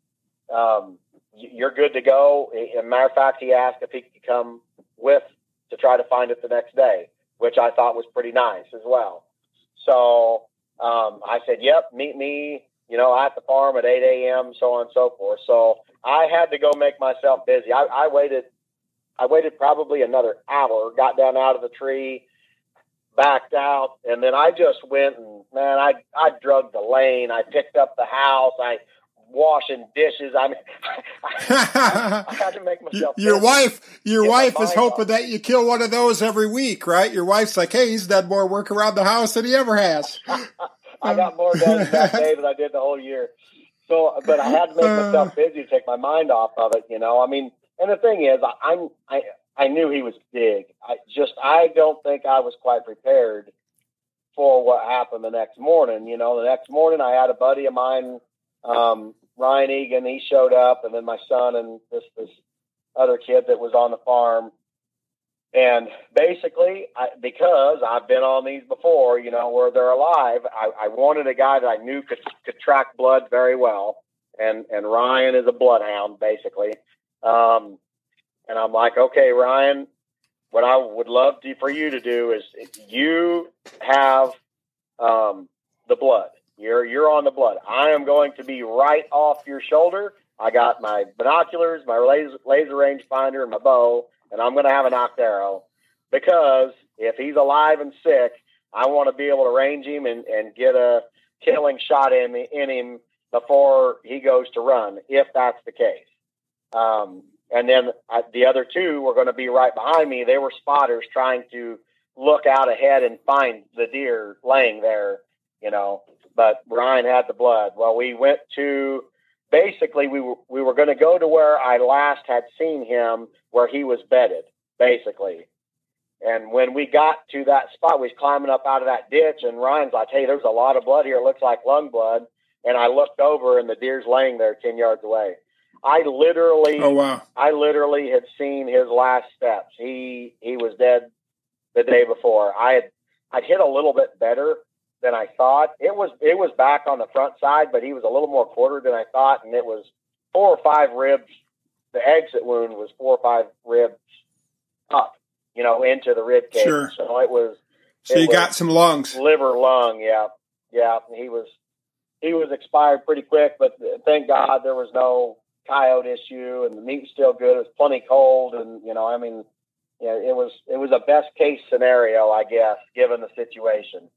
[SPEAKER 3] um, you're good to go. As a matter of fact, he asked if he could come with to try to find it the next day, which I thought was pretty nice as well. So um, I said, yep, meet me, you know, at the farm at eight a.m., so on and so forth. So I had to go make myself busy. I, I waited, I waited probably another hour, got down out of the tree, backed out, and then I just went and, man, I, I drug the lane. I picked up the house. I washing dishes. I mean, I, I had to make myself
[SPEAKER 2] Your
[SPEAKER 3] busy.
[SPEAKER 2] wife, your
[SPEAKER 3] Get
[SPEAKER 2] wife
[SPEAKER 3] my
[SPEAKER 2] is
[SPEAKER 3] mind
[SPEAKER 2] hoping
[SPEAKER 3] off.
[SPEAKER 2] that you kill one of those every week, right? Your wife's like, hey, he's done more work around the house than he ever has.
[SPEAKER 3] I got more done that day than I did the whole year. So, but I had to make myself busy to take my mind off of it, you know. I mean, and the thing is, I, I'm, I, I knew he was big. I just, I don't think I was quite prepared for what happened the next morning. You know, the next morning I had a buddy of mine, um, Ryan Egan. He showed up, and then my son and this this other kid that was on the farm. And basically, I, because I've been on these before, you know, where they're alive, I, I wanted a guy that I knew could, could track blood very well. And, and Ryan is a bloodhound, basically. Um, and I'm like, okay, Ryan, what I would love to, for you to do is you have um, the blood. You're, you're on the blood. I am going to be right off your shoulder. I got my binoculars, my laser, laser rangefinder, and my bow. And I'm going to have a knocked arrow, because if he's alive and sick, I want to be able to range him and, and get a killing shot in, in him before he goes to run, if that's the case. Um, and then I, the other two were going to be right behind me. They were spotters trying to look out ahead and find the deer laying there, you know, but Ryan had the blood. Well, we went to... Basically, we were, we were going to go to where I last had seen him, where he was bedded, basically. And when we got to that spot, we was climbing up out of that ditch, and Ryan's like, hey, there's a lot of blood here. It looks like lung blood. And I looked over, and the deer's laying there ten yards away. I literally,
[SPEAKER 2] Oh, wow.
[SPEAKER 3] I literally had seen his last steps. He he was dead the day before. I had I'd hit a little bit better than I thought. It was it was back on the front side, but he was a little more quartered than I thought, and it was four or five ribs. The exit wound was four or five ribs up, you know, into the rib cage.
[SPEAKER 2] Sure.
[SPEAKER 3] So it was.
[SPEAKER 2] So
[SPEAKER 3] it
[SPEAKER 2] you
[SPEAKER 3] was
[SPEAKER 2] got some lungs.
[SPEAKER 3] liver, lung, yeah, yeah. He was he was expired pretty quick, but thank God there was no coyote issue, and the meat was still good. It was plenty cold, and you know, I mean, yeah, it was it was a best case scenario, I guess, given the situation.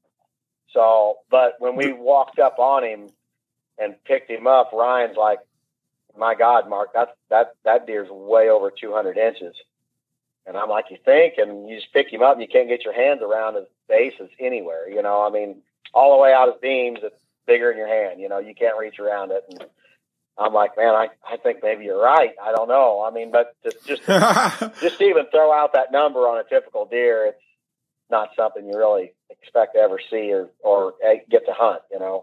[SPEAKER 3] So, but when we walked up on him and picked him up, Ryan's like, my God, Mark, that, that, that deer's way over two hundred inches. And I'm like, you think? And you just pick him up and you can't get your hands around his bases anywhere. You know, I mean, all the way out his beams, it's bigger in your hand. You know, you can't reach around it. And I'm like, man, I, I think maybe you're right. I don't know. I mean, but to, just, just to even throw out that number on a typical deer, it's not something you really expect to ever see or, or get to hunt, you know.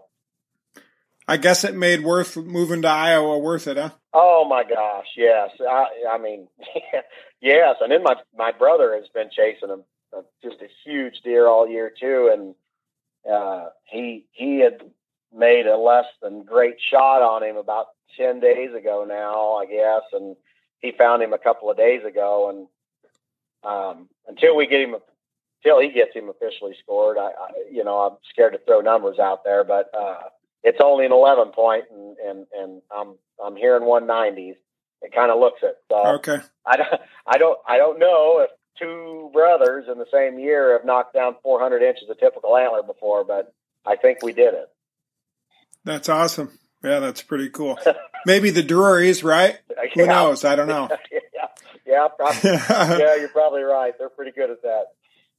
[SPEAKER 2] I guess it made worth moving to Iowa worth it, huh?
[SPEAKER 3] Oh my gosh, yes. I, I mean, yes. And then my my brother has been chasing him, uh, just a huge deer all year too, and uh, he he had made a less than great shot on him about ten days ago now, I guess, and he found him a couple of days ago, and um, until we get him. Till he gets him officially scored, I, I, you know, I'm scared to throw numbers out there, but uh, it's only an eleven point, and, and, and I'm I'm hearing one nineties. It kind of looks it. So
[SPEAKER 2] Okay.
[SPEAKER 3] I don't I don't I don't know if two brothers in the same year have knocked down four hundred inches of typical antler before, but I think we did it.
[SPEAKER 2] That's awesome. Yeah, that's pretty cool. Maybe the Drurys, right? Who
[SPEAKER 3] Yeah.
[SPEAKER 2] knows? I don't know.
[SPEAKER 3] yeah, yeah, probably, yeah, you're probably right. They're pretty good at that.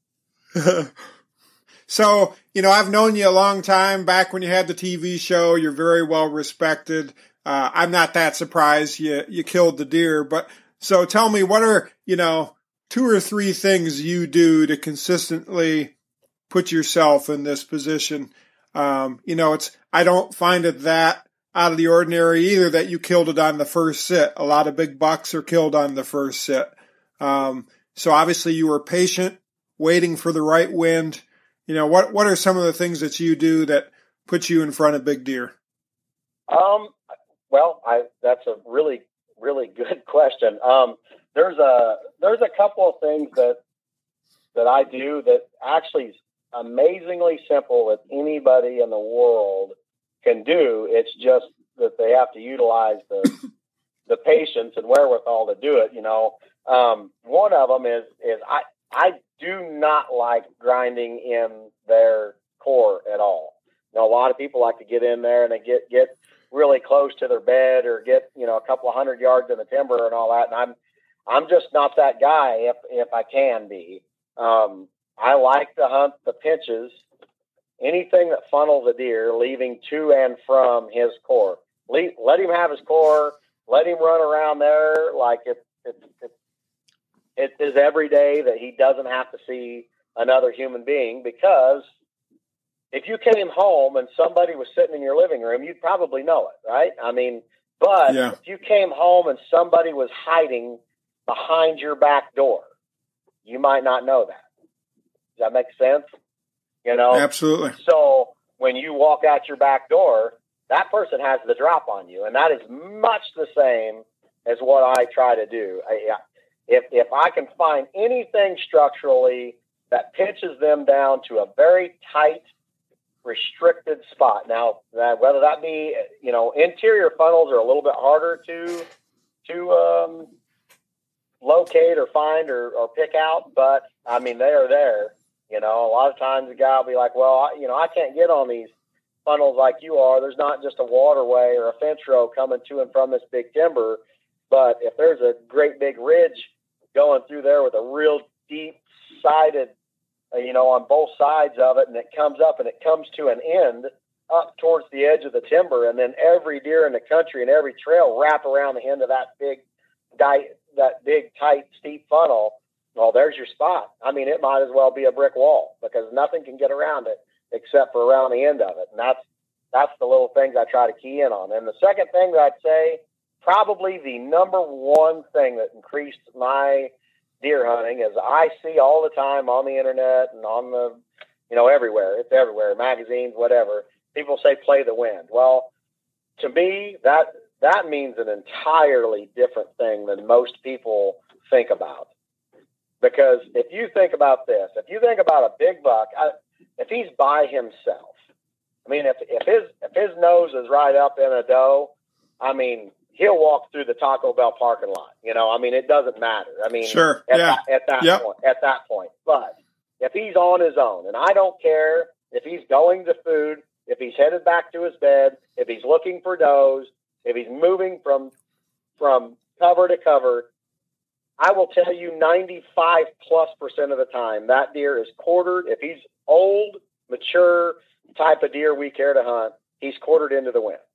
[SPEAKER 2] So, you know, I've known you a long time. Back when you had the T V show, you're very well respected. Uh, I'm not that surprised you, you killed the deer, but so tell me, what are, you know, two or three things you do to consistently put yourself in this position? Um, you know, it's, I don't find it that out of the ordinary either that you killed it on the first sit. A lot of big bucks are killed on the first sit. Um, so obviously you were patient, waiting for the right wind. You know, what, what are some of the things that you do that put you in front of big deer?
[SPEAKER 3] Um, well, I, that's a really, really good question. Um, there's a, there's a couple of things that, that I do that actually is amazingly simple that anybody in the world can do. It's just that they have to utilize the, the patience and wherewithal to do it. You know, um, one of them is, is I, I do not like grinding in their core at all. You know, a lot of people like to get in there and they get, get really close to their bed or get, you know, a couple of hundred yards in the timber and all that. And I'm, I'm just not that guy if, if I can be. Um, I like to hunt the pinches, anything that funnels a deer, leaving to and from his core. Leave, let him have his core. Let him run around there like it, it, it, it is every day that he doesn't have to see another human being, because if you came home and somebody was sitting in your living room, you'd probably know it, right? I mean, but yeah. If you came home and somebody was hiding behind your back door, you might not know that. Does that make sense? You know?
[SPEAKER 2] Absolutely.
[SPEAKER 3] So when you walk out your back door, that person has the drop on you. And that is much the same as what I try to do. I, if, if I can find anything structurally that pinches them down to a very tight, restricted spot. Now, that, whether that be, you know, interior funnels are a little bit harder to, to, um, locate or find or, or pick out, but I mean, they are there. You know, a lot of times the guy will be like, well, I, you know, I can't get on these funnels like you are. There's not just a waterway or a fence row coming to and from this big timber, but if there's a great big ridge going through there with a real deep sided, uh, you know, on both sides of it, and it comes up and it comes to an end up towards the edge of the timber, and then every deer in the country and every trail wrap around the end of that big, di- that big, tight, steep funnel. Well, there's your spot. I mean, it might as well be a brick wall, because nothing can get around it except for around the end of it. And that's, that's the little things I try to key in on. And the second thing that I'd say, probably the number one thing that increased my deer hunting, is I see all the time on the internet and on the, you know, everywhere, it's everywhere, magazines, whatever. People say, play the wind. Well, to me, that, that means an entirely different thing than most people think about. Because if you think about this, if you think about a big buck, I, if he's by himself, I mean, if, if his, if his nose is right up in a doe, I mean, he'll walk through the Taco Bell parking lot. You know, I mean, it doesn't matter. I mean,
[SPEAKER 2] sure.
[SPEAKER 3] at,
[SPEAKER 2] yeah.
[SPEAKER 3] that, at that
[SPEAKER 2] yep.
[SPEAKER 3] point, at that point, but if he's on his own, and I don't care if he's going to food, if he's headed back to his bed, if he's looking for does, if he's moving from, from cover to cover, I will tell you ninety-five plus percent of the time that deer is quartered. If he's old, mature type of deer we care to hunt, he's quartered into the wind.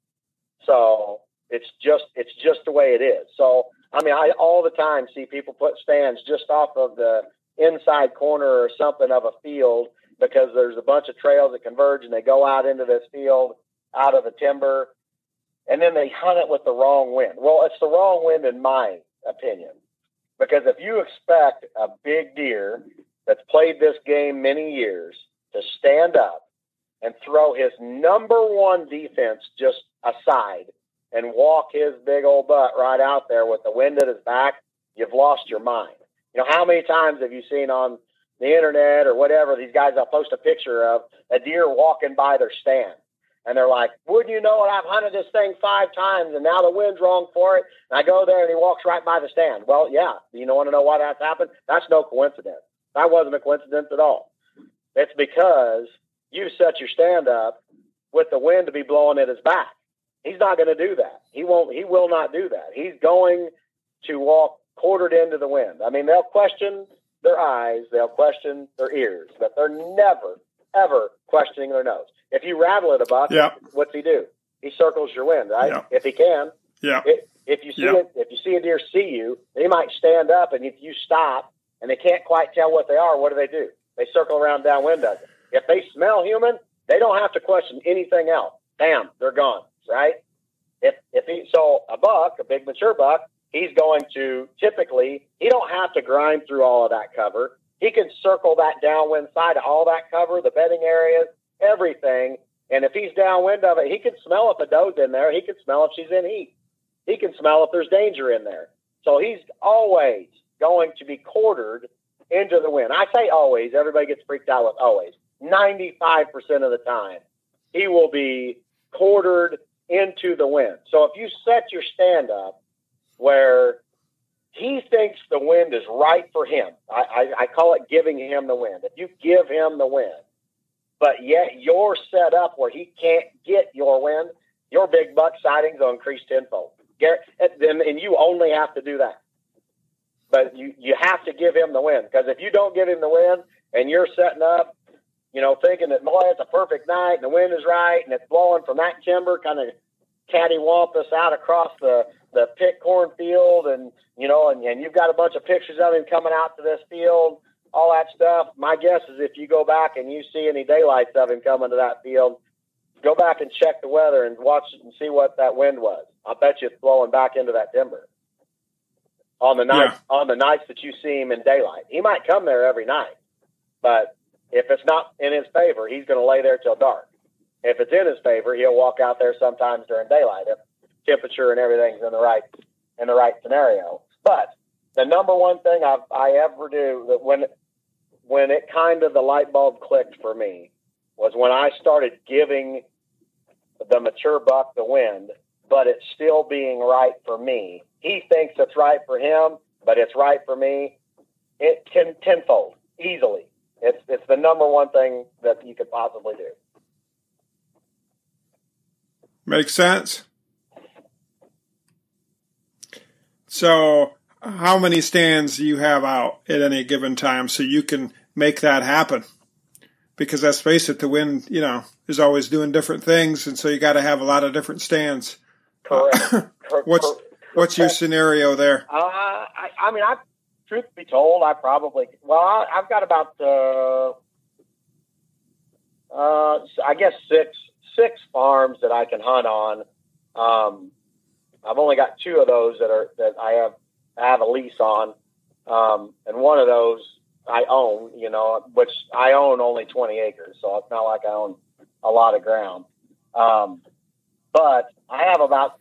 [SPEAKER 3] So it's just, it's just the way it is. So, I mean, I all the time see people put stands just off of the inside corner or something of a field, because there's a bunch of trails that converge and they go out into this field out of the timber, and then they hunt it with the wrong wind. Well, it's the wrong wind in my opinion. Because if you expect a big deer that's played this game many years to stand up and throw his number one defense just aside and walk his big old butt right out there with the wind at his back, you've lost your mind. You know, how many times have you seen on the internet or whatever, these guys will post a picture of a deer walking by their stand? And they're like, wouldn't you know it, I've hunted this thing five times and now the wind's wrong for it. And I go there and he walks right by the stand. Well, yeah. You don't want to know why that's happened? That's no coincidence. That wasn't a coincidence at all. It's because you set your stand up with the wind to be blowing at his back. He's not going to do that. He won't, he will not do that. He's going to walk quartered into the wind. I mean, they'll question their eyes, they'll question their ears, but they're never, ever questioning their nose. If you rattle at a buck,
[SPEAKER 2] yep.
[SPEAKER 3] what's he do? He circles your wind, right?
[SPEAKER 2] Yep.
[SPEAKER 3] If he can.
[SPEAKER 2] Yeah.
[SPEAKER 3] If, if you see
[SPEAKER 2] yep.
[SPEAKER 3] it, if you see a deer see you, they might stand up, and if you stop and they can't quite tell what they are, what do they do? They circle around downwind of it. If they smell human, they don't have to question anything else. Bam, they're gone, right? If if he so a buck, a big mature buck, he's going to typically, he don't have to grind through all of that cover. He can circle that downwind side of all that cover, the bedding areas, everything. And if he's downwind of it, he can smell if a doe's in there. He can smell if she's in heat. He can smell if there's danger in there. So he's always going to be quartered into the wind. I say always. Everybody gets freaked out with always. ninety-five percent of the time, he will be quartered into the wind. So if you set your stand up
[SPEAKER 4] where he thinks the wind is right for him. I, I, I call it giving him the wind. If you give him the wind, but yet you're set up where he can't get your wind, your big buck sightings will increase tenfold. And you only have to do that. But you, you have to give him the wind, because if you don't give him the wind and you're setting up, you know, thinking that, boy, it's a perfect night and the wind is right and it's blowing from that timber, kind of cattywampus out across the, the pit cornfield, and, you know, and, and you've got a bunch of pictures of him coming out to this field, all that stuff. My guess is if you go back and you see any daylights of him coming to that field, go back and check the weather and watch it and see what that wind was. I bet you it's blowing back into that timber on the night, yeah. on the nights that you see him in daylight. He might come there every night, but if it's not in his favor, he's going to lay there till dark. If it's in his favor, he'll walk out there sometimes during daylight if temperature and everything's in the right in the right scenario. But the number one thing I I ever do, that when when it kind of the light bulb clicked for me, was when I started giving the mature buck the wind, but it's still being right for me. He thinks it's right for him, but it's right for me. It ten tenfold easily. It's it's the number one thing that you could possibly do.
[SPEAKER 2] Makes sense. So how many stands do you have out at any given time so you can make that happen? Because let's face it, the wind, you know, is always doing different things, and so you got to have a lot of different stands.
[SPEAKER 4] Correct.
[SPEAKER 2] Uh, what's
[SPEAKER 4] Correct.
[SPEAKER 2] what's your scenario there?
[SPEAKER 4] Uh, I, I mean, I, truth be told, I probably, well, I, I've got about, uh, uh, I guess six six farms that I can hunt on. Um, I've only got two of those that are that I have I have a lease on, um, and one of those I own. You know, which I own only twenty acres, so it's not like I own a lot of ground. Um, but I have about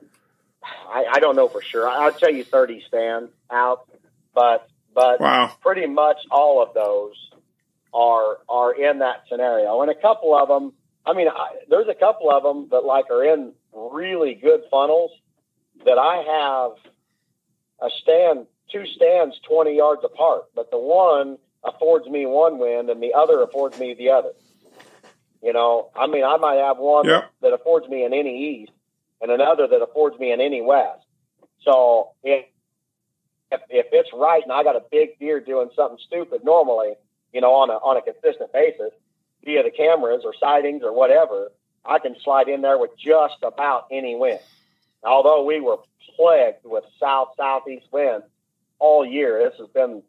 [SPEAKER 4] I, I don't know for sure. I'll tell you thirty stands out, but but
[SPEAKER 2] wow.
[SPEAKER 4] Pretty much all of those are are in that scenario, and a couple of them. I mean, I, there's a couple of them that like are in really good funnels that I have a stand, two stands twenty yards apart, but the one affords me one wind and the other affords me the other. You know, I mean, I might have one
[SPEAKER 2] yep.
[SPEAKER 4] that affords me an any east and another that affords me an any west. So if, if, if it's right and I got a big deer doing something stupid normally, you know, on a, on a consistent basis, via the cameras or sightings or whatever, I can slide in there with just about any wind. Although we were plagued with south, southeast winds all year, this has been,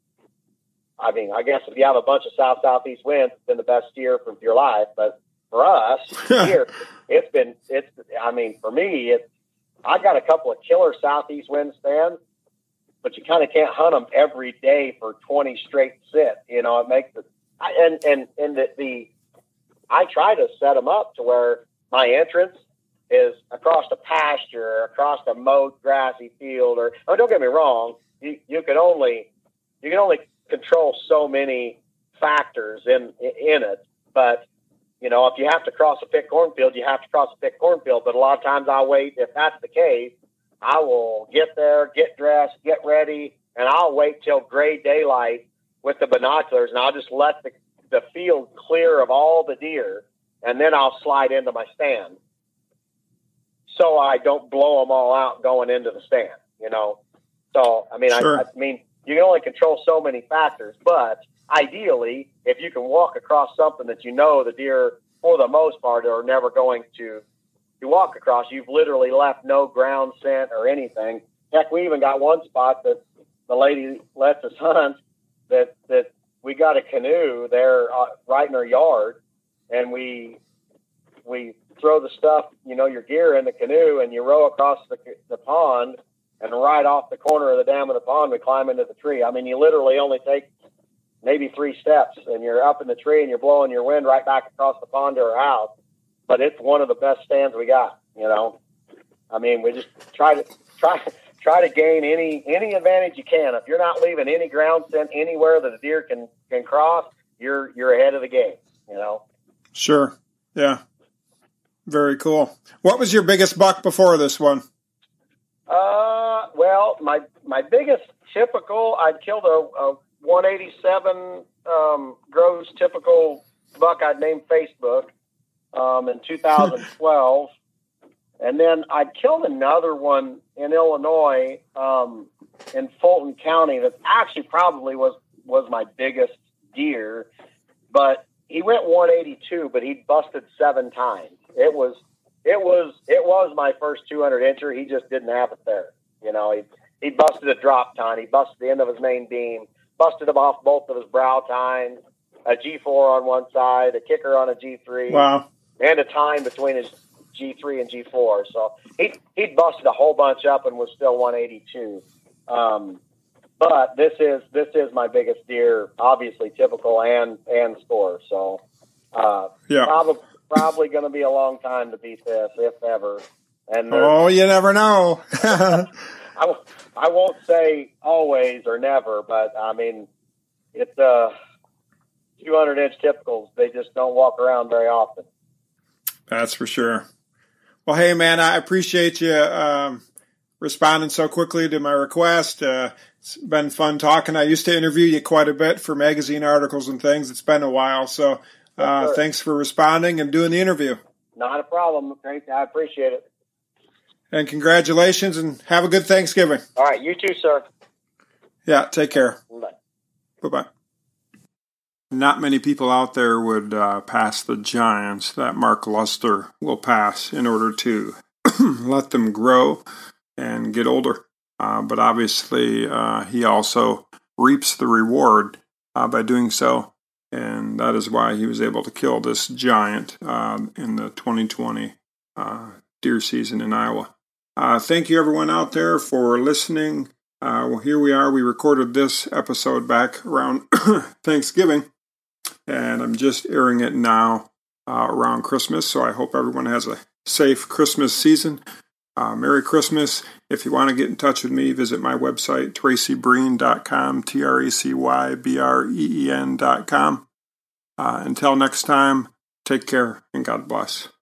[SPEAKER 4] I mean, I guess if you have a bunch of south, southeast winds, it's been the best year for your life. But for us here, it's been, it's, I mean, for me, it's, I got a couple of killer southeast wind stands, but you kind of can't hunt them every day for twenty straight sit. You know, it makes it, I, and, and, and the, the, I try to set them up to where my entrance is across the pasture, across the mowed grassy field, or, oh, don't get me wrong. You, you can only, you can only control so many factors in, in it. But, you know, if you have to cross a pit cornfield, you have to cross a pit cornfield. But a lot of times I'll wait. If that's the case, I will get there, get dressed, get ready, and I'll wait till gray daylight with the binoculars, and I'll just let the, the field clear of all the deer, and then I'll slide into my stand so I don't blow them all out going into the stand, you know? So, I mean,
[SPEAKER 2] sure.
[SPEAKER 4] I, I mean, you can only control so many factors, but ideally, if you can walk across something that you know the deer, for the most part, are never going to, to walk across, you've literally left no ground scent or anything. Heck, we even got one spot that the lady lets us hunt that, that we got a canoe there uh, right in her yard, and we, we throw the stuff, you know, your gear in the canoe, and you row across the, the pond, and right off the corner of the dam of the pond, we climb into the tree. I mean, you literally only take maybe three steps, and you're up in the tree, and you're blowing your wind right back across the pond to her house. But it's one of the best stands we got, you know. I mean, we just try to try try to gain any any advantage you can. If you're not leaving any ground scent anywhere that a deer can can cross, you're you're ahead of the game, you know.
[SPEAKER 2] Sure. Yeah. Very cool. What was your biggest buck before this one?
[SPEAKER 4] Uh, well, my my biggest typical, I killed a, a one eighty-seven um, gross typical buck I'd named Facebook um, in two thousand twelve. And then I killed another one in Illinois um, in Fulton County that actually probably was, was my biggest deer. But he went one eighty-two, but he busted seven times. It was it was it was my first two hundred incher. He just didn't have it there. You know, he he busted a drop tine. He busted the end of his main beam, busted him off both of his brow tines, a G four on one side, a kicker on a G three.
[SPEAKER 2] Wow.
[SPEAKER 4] And a tine between his G three and G four. So he he busted a whole bunch up and was still one eighty-two. Um, but this is this is my biggest deer, obviously typical and and score. So uh,
[SPEAKER 2] yeah,
[SPEAKER 4] probably probably going to be a long time to beat this, if ever. And
[SPEAKER 2] oh, you never know.
[SPEAKER 4] I w- I won't say always or never, but I mean it's uh two hundred inch typicals. They just don't walk around very often.
[SPEAKER 2] That's for sure. Well, hey, man, I appreciate you um, responding so quickly to my request. Uh, it's been fun talking. I used to interview you quite a bit for magazine articles and things. It's been a while. So uh,
[SPEAKER 4] sure.
[SPEAKER 2] Thanks for responding and doing the interview.
[SPEAKER 4] Not a problem. Great. I appreciate it.
[SPEAKER 2] And congratulations, and have a good Thanksgiving.
[SPEAKER 4] All right. You too, sir.
[SPEAKER 2] Yeah, take care.
[SPEAKER 4] Bye.
[SPEAKER 2] Bye-bye. Not many people out there would uh, pass the giants that Mark Luster will pass in order to let them grow and get older. Uh, but obviously, uh, he also reaps the reward uh, by doing so. And that is why he was able to kill this giant uh, in the twenty twenty uh, deer season in Iowa. Uh, thank you, everyone out there, for listening. Uh, well, here we are. We recorded this episode back around Thanksgiving. And I'm just airing it now uh, around Christmas, so I hope everyone has a safe Christmas season. Uh, Merry Christmas. If you want to get in touch with me, visit my website, tracy breen dot com, T R A C Y B R E E N dot com. Uh, until next time, take care and God bless.